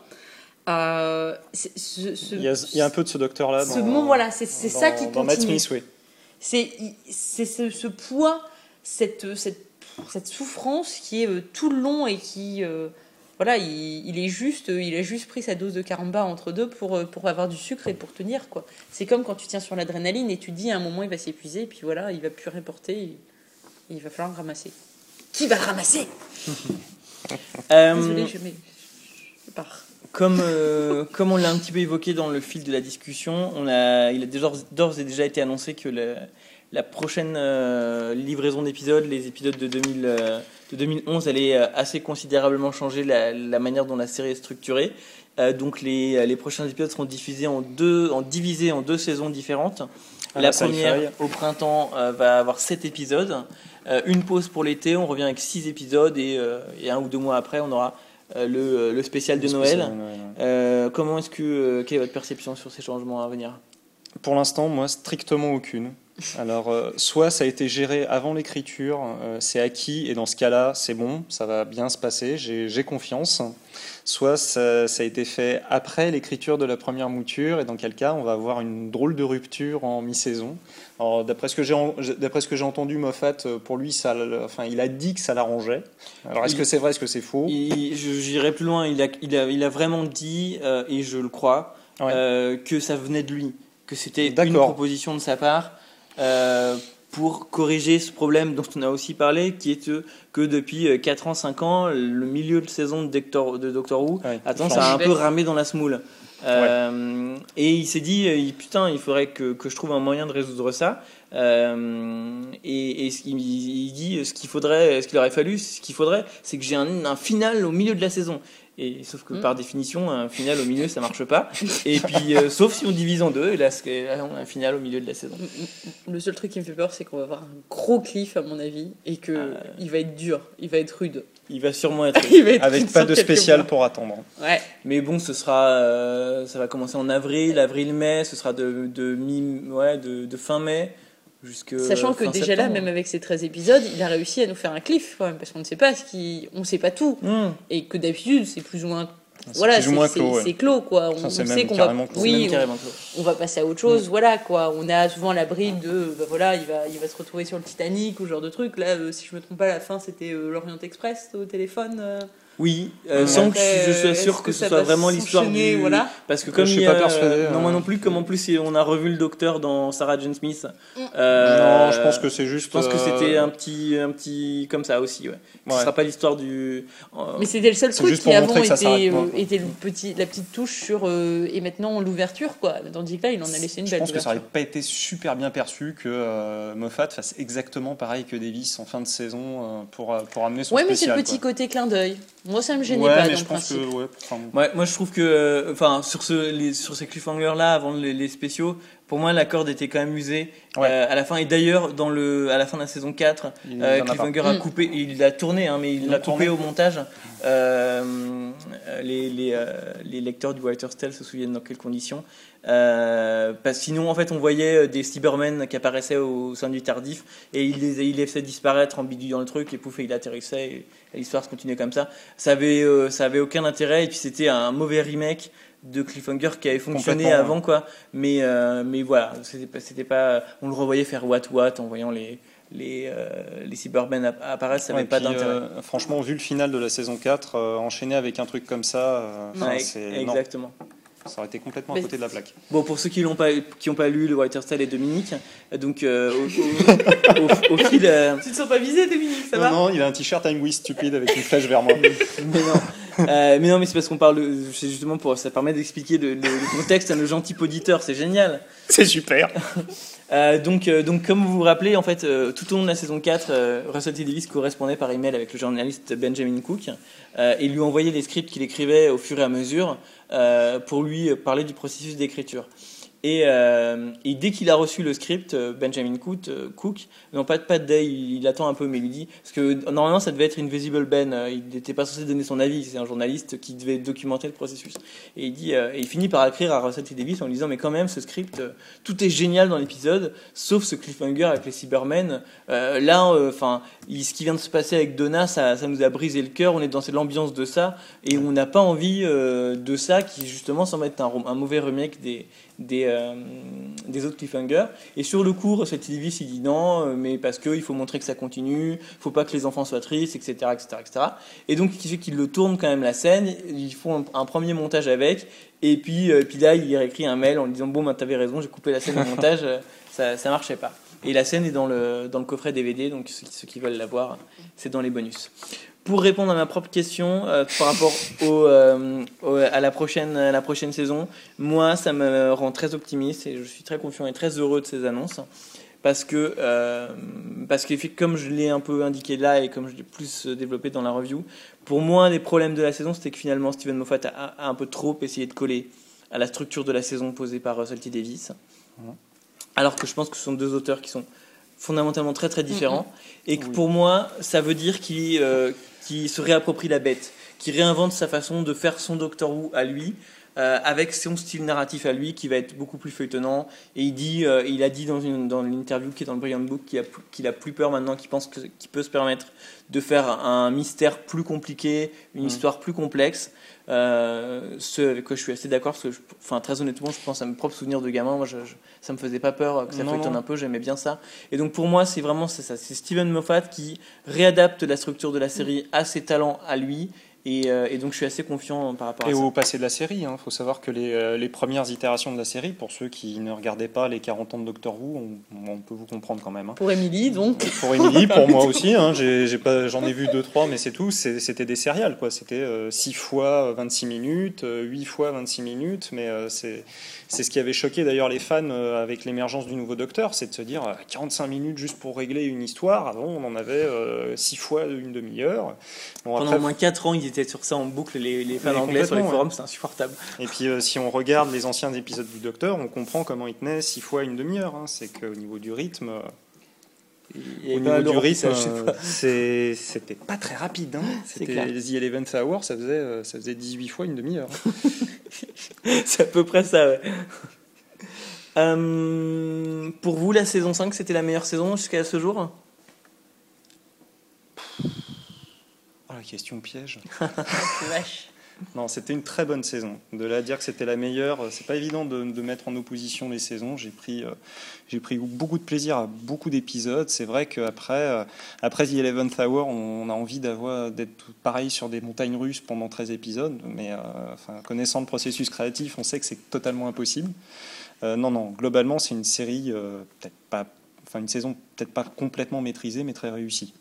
Speaker 2: Il y a un peu de ce docteur là
Speaker 3: c'est ça qui continue. Matt Smith, oui. C'est ce poids, cette souffrance qui est tout le long, et qui il a juste pris sa dose de caramba entre deux pour avoir du sucre et pour tenir, quoi. C'est comme quand tu tiens sur l'adrénaline et tu te dis à un moment il va s'épuiser, et puis voilà, il va plus reporter, et il va falloir le ramasser. Qui va le ramasser? Désolée, je pars.
Speaker 1: Comme on l'a un petit peu évoqué dans le fil de la discussion, il a d'ores et déjà été annoncé que la prochaine livraison d'épisodes, les épisodes de 2011, allait assez considérablement changer la manière dont la série est structurée. Donc les prochains épisodes seront divisés en deux saisons différentes. La première, au printemps, va avoir 7 épisodes. Une pause pour l'été, on revient avec 6 épisodes et 1 ou 2 mois après, on aura le spécial de Noël. Comment quelle est votre perception sur ces changements à venir ?
Speaker 2: Pour l'instant, moi, strictement aucune. Alors, soit ça a été géré avant l'écriture, c'est acquis, et dans ce cas-là, c'est bon, ça va bien se passer, j'ai confiance. Soit ça a été fait après l'écriture de la première mouture, et dans quel cas, on va avoir une drôle de rupture en mi-saison. Alors, d'après ce que j'ai entendu, Moffat, pour lui, il a dit que ça l'arrangeait. Alors, est-ce que c'est vrai, est-ce que c'est faux ?
Speaker 1: J'irai plus loin, il a vraiment dit, et je le crois, que ça venait de lui, que c'était une proposition de sa part. Pour corriger ce problème dont on a aussi parlé, qui est que depuis 4 ans, 5 ans, le milieu de saison de Doctor Who a tendance à un peu ramer dans la semoule. Et il s'est dit, putain, il faudrait que je trouve un moyen de résoudre ça. Et il dit, ce qu'il aurait fallu, c'est que j'ai un final au milieu de la saison. Et sauf que par définition, un final au milieu, ça marche pas. Et puis, sauf si on divise en deux, et là, on a un final au milieu de la saison.
Speaker 3: Le seul truc qui me fait peur, c'est qu'on va avoir un gros cliff, à mon avis, et que il va être dur, il va être rude.
Speaker 1: Il va sûrement être rude.
Speaker 2: Avec pas de spécial pour attendre.
Speaker 3: Ouais.
Speaker 1: Mais bon, ça va commencer en avril-mai, ce sera de fin mai.
Speaker 3: Sachant que déjà là, même avec ces 13 épisodes, il a réussi à nous faire un cliff quand même, parce qu'on ne sait pas on sait pas tout, et que d'habitude c'est plus ou moins c'est clos quoi. On sait qu'on va on va passer à autre chose, voilà quoi. On a souvent la bride de il va se retrouver sur le Titanic ou ce genre de truc. Là, si je me trompe pas, à la fin c'était l'Orient Express au téléphone.
Speaker 1: Oui, sans que je sois sûr que ce soit vraiment l'histoire du...
Speaker 3: Voilà.
Speaker 1: Parce que comme
Speaker 2: je suis pas persuadé.
Speaker 1: Non, moi non plus, comme en plus on a revu le docteur dans Sarah Jane Smith.
Speaker 2: Non, je pense que c'est juste...
Speaker 1: Je pense que c'était un petit comme ça aussi, ouais. Ce sera pas l'histoire du...
Speaker 3: Mais c'était le seul truc qui avant était la petite touche sur... et maintenant l'ouverture, quoi. Tandis que là, il en a laissé une belle.
Speaker 2: Je pense que ça aurait pas été super bien perçu que Moffat fasse exactement pareil que Davis en fin de saison pour amener son spécial.
Speaker 3: Ouais, mais c'est le petit côté clin d'œil. Moi, ça me gênait pas, dans le principe.
Speaker 1: Moi, je trouve que, sur ces cliffhangers là, avant les spéciaux, pour moi, la corde était quand même usée à la fin. Et d'ailleurs, à la fin de la saison 4, Cliffhanger a coupé, il l'a tourné, mais il l'a coupé au montage. Les lecteurs du Writer's Tale se souviennent dans quelles conditions. Parce que sinon, en fait, on voyait des Cybermen qui apparaissaient au sein du tardif et il les faisait disparaître en bidouillant le truc et pouf, et il atterrissait et l'histoire se continuait comme ça. Ça avait aucun intérêt et puis c'était un mauvais remake de Cliffhanger qui avait fonctionné avant, quoi. Mais voilà, c'était pas, on le revoyait faire what en voyant les Cybermen apparaissent, ça n'avait pas d'intérêt.
Speaker 2: Franchement, vu le final de la saison 4, enchaîner avec un truc comme ça,
Speaker 1: exactement.
Speaker 2: Ça aurait été complètement à côté de la plaque.
Speaker 1: Bon, pour ceux qui n'ont pas lu le Writer's Tale et Dominique, donc au fil...
Speaker 3: Tu te sens pas visé, Dominique, ça va ?
Speaker 2: Non, il a un t-shirt I'm We Stupid avec une flèche vers moi.
Speaker 1: Mais non, mais c'est parce qu'on parle c'est justement ça permet d'expliquer le contexte à nos gentils auditeurs, c'est génial.
Speaker 2: C'est super.
Speaker 1: Donc comme vous vous rappelez, en fait, tout au long de la saison 4, Russell T. Davies correspondait par email avec le journaliste Benjamin Cook et lui envoyait les scripts qu'il écrivait au fur et à mesure pour lui parler du processus d'écriture. Et dès qu'il a reçu le script, Benjamin Cook, non pas de day, il attend un peu, mais il lui dit, parce que normalement ça devait être Invisible Ben, il n'était pas censé donner son avis, c'est un journaliste qui devait documenter le processus. Et il dit, et il finit par écrire à Russell T. Davies en lui disant, mais quand même ce script, tout est génial dans l'épisode, sauf ce cliffhanger avec les Cybermen. Ce qui vient de se passer avec Donna, ça nous a brisé le cœur, on est dans l'ambiance de ça, et on n'a pas envie de ça, qui justement semble être un mauvais remake des autres cliffhangers. Et sur le coup, Russell T. Davies il dit non, mais parce qu'il faut montrer que ça continue, il faut pas que les enfants soient tristes, etc. Et donc, qui fait qu'ils le tournent quand même la scène, ils font un premier montage avec, et puis là, il réécrit un mail en lui disant bon, ben t'avais raison, j'ai coupé la scène au montage, ça marchait pas. Et la scène est dans le coffret DVD, donc ceux qui veulent la voir, c'est dans les bonus. Pour répondre à ma propre question par rapport à la prochaine saison, moi ça me rend très optimiste et je suis très confiant et très heureux de ces annonces parce que comme je l'ai un peu indiqué là et comme je l'ai plus développé dans la review, pour moi, les problèmes de la saison, c'était que finalement, Steven Moffat a un peu trop essayé de coller à la structure de la saison posée par Russell T. Davies. Alors que je pense que ce sont deux auteurs qui sont fondamentalement très très différents. Et que pour moi, ça veut dire qu'il se réapproprie la bête, qu'il réinvente sa façon de faire son Doctor Who à lui, avec son style narratif à lui qui va être beaucoup plus feuilletonnant. Et il a dit dans l'interview qui est dans le Brilliant Book qu'il a plus peur maintenant, qu'il pense qu'il peut se permettre de faire un mystère plus compliqué, une histoire plus complexe. Ce avec quoi je suis assez d'accord, parce que très honnêtement, je pense à mes propres souvenirs de gamin. Moi, ça me faisait pas peur que ça feuilletonne un peu, j'aimais bien ça. Et donc pour moi, c'est ça. C'est Steven Moffat qui réadapte la structure de la série à ses talents à lui. Et donc je suis assez confiant par rapport à ça.
Speaker 2: Et au passé de la série, il faut savoir que les premières itérations de la série, pour ceux qui ne regardaient pas les 40 ans de Doctor Who, on peut vous comprendre quand même.
Speaker 3: Pour Émilie, donc.
Speaker 2: Pour Émilie, pour moi aussi. J'en ai vu 2-3, mais c'est tout. C'était des serials, quoi. C'était 6 fois 26 minutes, 8 fois 26 minutes. Mais c'est ce qui avait choqué d'ailleurs les fans avec l'émergence du nouveau Docteur, c'est de se dire 45 minutes juste pour régler une histoire. Avant, on en avait 6 fois une demi-heure.
Speaker 1: Pendant au moins 4 ans, ils étaient sur ça en boucle, les fans anglais sur les forums, c'est insupportable.
Speaker 2: Et puis si on regarde les anciens épisodes du Docteur, on comprend comment il tenait 6 fois une demi-heure. C'est qu'au niveau du rythme, c'était pas très rapide. C'était The 11th Hour, ça faisait 18 fois une demi-heure.
Speaker 1: C'est à peu près ça, ouais. Pour vous, la saison 5, c'était la meilleure saison jusqu'à ce jour ?
Speaker 2: La question piège.
Speaker 3: Vache.
Speaker 2: Non, c'était une très bonne saison. De là à dire que c'était la meilleure, c'est pas évident de mettre en opposition les saisons. J'ai pris beaucoup de plaisir à beaucoup d'épisodes. C'est vrai qu'après The 11th Hour, on a envie d'être pareil sur des montagnes russes pendant 13 épisodes. Mais connaissant le processus créatif, on sait que c'est totalement impossible. Non, globalement, c'est une série, une saison peut-être pas complètement maîtrisée, mais très réussie.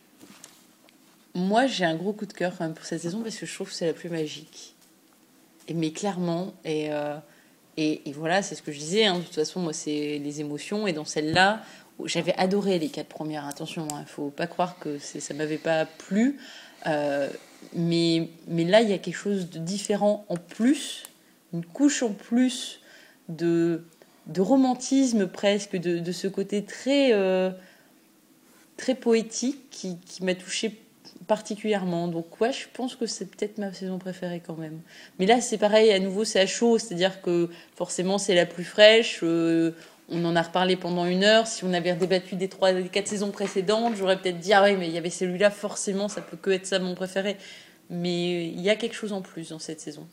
Speaker 3: Moi, j'ai un gros coup de cœur quand même pour cette saison parce que je trouve que c'est la plus magique. Mais clairement, et voilà, c'est ce que je disais. De toute façon, moi, c'est les émotions. Et dans celle-là, j'avais adoré les 4 premières. Attention, il ne faut pas croire que ça ne m'avait pas plu. Mais là, il y a quelque chose de différent en plus, une couche en plus de romantisme presque, de ce côté très, très poétique qui m'a touchée particulièrement. Donc ouais, je pense que c'est peut-être ma saison préférée quand même. Mais là, c'est pareil, à nouveau, c'est à chaud, c'est-à-dire que forcément, c'est la plus fraîche. On en a reparlé pendant 1 heure. Si on avait redébattu des 4 saisons précédentes, j'aurais peut-être dit, ah ouais, mais il y avait celui-là, forcément, ça peut que être ça mon préféré. Mais il y a quelque chose en plus dans cette saison.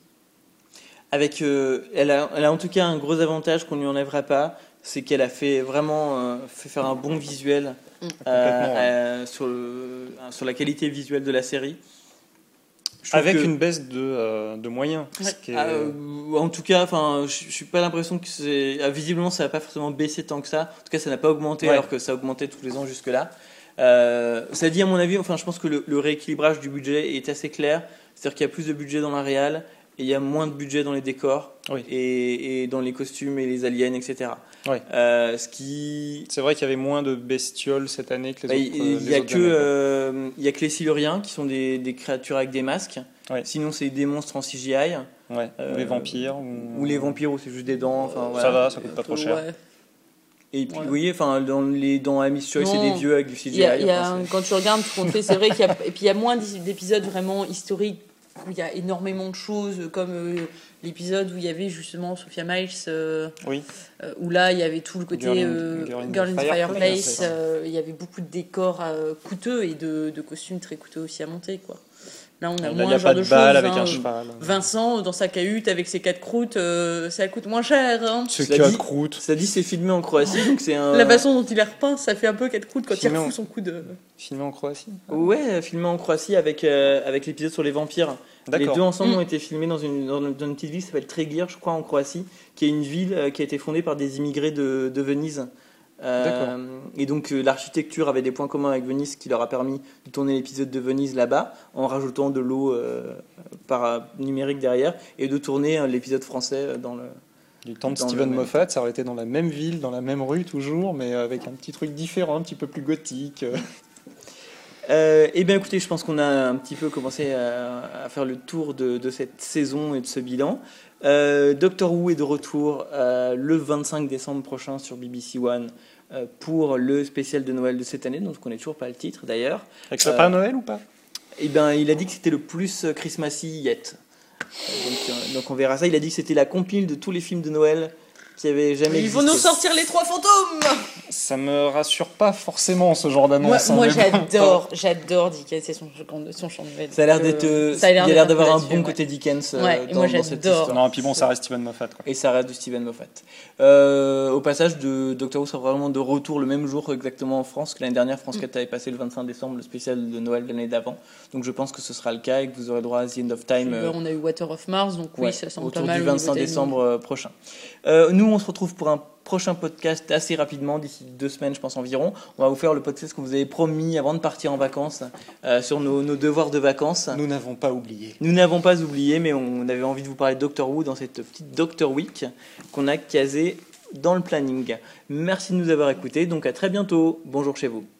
Speaker 1: Elle a en tout cas un gros avantage qu'on ne lui enlèvera pas, c'est qu'elle a fait vraiment fait faire un bon visuel sur la qualité visuelle de la série.
Speaker 2: Avec une baisse de moyens.
Speaker 1: En tout cas, je suis pas l'impression que visiblement ça n'a pas forcément baissé tant que ça. En tout cas, ça n'a pas augmenté alors que ça augmentait tous les ans jusque-là. Ça dit à mon avis, je pense que le rééquilibrage du budget est assez clair. C'est-à-dire qu'il y a plus de budget dans la réal et il y a moins de budget dans les décors et dans les costumes et les aliens, etc.
Speaker 2: Oui. C'est vrai qu'il y avait moins de bestioles cette année que les autres. Il
Speaker 1: y a que les Siluriens qui sont des créatures avec des masques.
Speaker 2: Ouais.
Speaker 1: Dans c'est des monstres en CGI.
Speaker 2: Ouais. Les vampires.
Speaker 1: Ou les vampires où c'est juste des dents.
Speaker 2: Ça va, ça coûte pas trop cher.
Speaker 3: Ouais.
Speaker 1: Et puis, vous voyez, dans Amish Choice, c'est des vieux avec du CGI.
Speaker 3: Quand tu regardes ce qu'on fait, c'est vrai qu'il y a moins d'épisodes vraiment historiques où il y a énormément de choses, comme l'épisode où il y avait justement Sophia Miles, où là il y avait tout le côté Girl in the Fireplace, il y avait beaucoup de décors coûteux et de costumes très coûteux aussi à monter, quoi. Là, on a moins ce genre de choses.
Speaker 2: Avec un cheval.
Speaker 3: Vincent, dans sa cahute, avec ses 4 croûtes, ça coûte moins cher.
Speaker 2: C'est 4 croûtes.
Speaker 1: Ça dit, c'est filmé en Croatie, donc c'est un...
Speaker 3: La façon dont il est repeint, ça fait un peu 4 croûtes quand il refout son coup de...
Speaker 2: Filmé en Croatie.
Speaker 1: Ouais, filmé en Croatie avec l'épisode sur les vampires. D'accord. Les deux ensemble ont été filmés dans une petite ville qui s'appelle Trégir, je crois, en Croatie, qui est une ville qui a été fondée par des immigrés de Venise. Et donc l'architecture avait des points communs avec Venise, qui leur a permis de tourner l'épisode de Venise là-bas en rajoutant de l'eau par numérique derrière et de tourner l'épisode français dans
Speaker 2: Du temps de
Speaker 1: Dans
Speaker 2: Steven
Speaker 1: le même
Speaker 2: Moffat, ça aurait été dans la même ville, dans la même rue toujours, mais avec un petit truc différent, un petit peu plus gothique.
Speaker 1: Eh bien écoutez, je pense qu'on a un petit peu commencé à faire le tour de cette saison et de ce bilan. Doctor Who est de retour le 25 décembre prochain sur BBC One pour le spécial de Noël de cette année, donc on n'est toujours pas le titre d'ailleurs.
Speaker 2: Avec le Père Noël ou pas?
Speaker 1: Eh bien il a dit que c'était le plus Christmassy yet. Donc on verra ça. Il a dit que c'était la compile de tous les films de Noël qui avaient jamais
Speaker 3: Ils
Speaker 1: existé.
Speaker 3: vont nous sortir les 3 fantômes.
Speaker 2: Ça me rassure pas forcément ce genre d'annonce.
Speaker 3: Moi,
Speaker 2: mais bon.
Speaker 3: j'adore Dickens et son chant de Noël.
Speaker 1: Ça a l'air d'être, il y a l'air d'avoir un bon côté
Speaker 3: ouais.
Speaker 1: Dickens
Speaker 3: Ouais, et
Speaker 1: dans,
Speaker 3: moi,
Speaker 1: dans cette
Speaker 3: j'adore.
Speaker 1: histoire.
Speaker 2: Non, et puis bon, ça reste Steven Moffat, quoi.
Speaker 1: Et ça reste du Steven Moffat. Au passage, Doctor Who sera vraiment de retour le même jour exactement en France que l'année dernière. France 4 avait passé le 25 décembre le spécial de Noël de l'année d'avant. Donc je pense que ce sera le cas et que vous aurez droit à The End of Time.
Speaker 3: On a eu Water of Mars, donc oui, ça semble pas
Speaker 1: autour
Speaker 3: mal.
Speaker 1: du
Speaker 3: au niveau
Speaker 1: 25
Speaker 3: timing.
Speaker 1: décembre prochain. Nous, on se retrouve pour un prochain podcast assez rapidement, d'ici 2 semaines, je pense environ. On va vous faire le podcast que vous avez promis avant de partir en vacances, sur nos devoirs de vacances.
Speaker 2: Nous n'avons pas oublié.
Speaker 1: Nous n'avons pas oublié, mais on avait envie de vous parler de Doctor Who dans cette petite Doctor Week qu'on a casée dans le planning. Merci de nous avoir écoutés, donc à très bientôt. Bonjour chez vous.